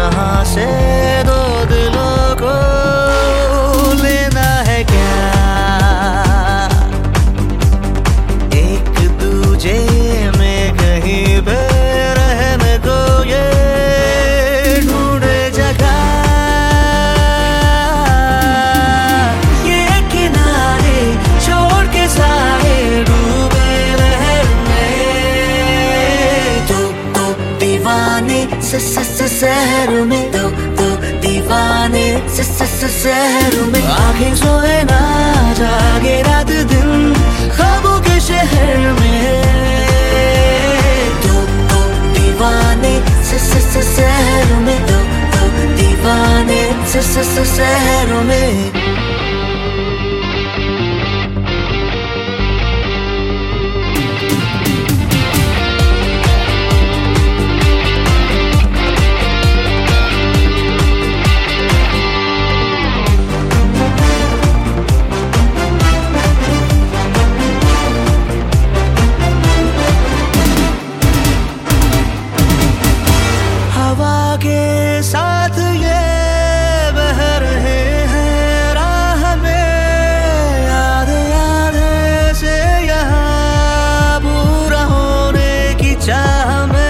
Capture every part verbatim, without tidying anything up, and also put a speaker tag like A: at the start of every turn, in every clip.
A: यहाँ से दो दिलों को लेना है क्या, एक दूजे में कहीं पे रहने को ये ढूंढे जगह, ये किनारे छोड़ के सारे डूबे लहर में। दो दो दीवाने स स स शहर में, दो दो दीवाने स स स शहर में। आंखें सोए ना जागे रात दिन ख्वाबों के शहर में। दो दो दीवाने स स स शहर में, दो दो दीवाने स स स शहर में। हवा के साथ ये बह रहे हैं राह में, आधे आधे से यहाँ पूरा होने की चाह में।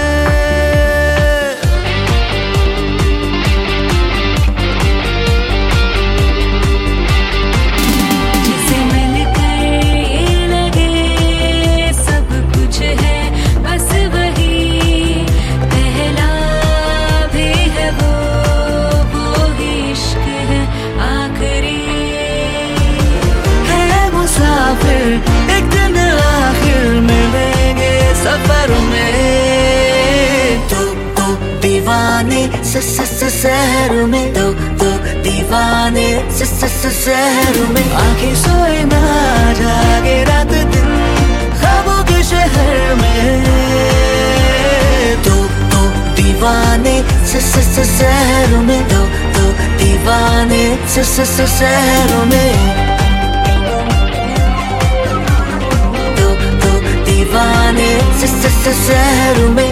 B: जिसे मिलकर ये लगे सब कुछ है बस वही पहला वो वो इश्क है आखिरी
A: है मुसाफिर एक दिन आखिर मिलेंगे सफर में। दो दो दीवाने स स स शहर में, दो दो दीवाने स स स शहर में। आंखें सोए ना जागे रात दिन ख्वाबों के शहर में। दो दो दीवाने स स स शहर में, दो दो दीवाने स स स शहर में। दो दो दीवाने स स स शहर में।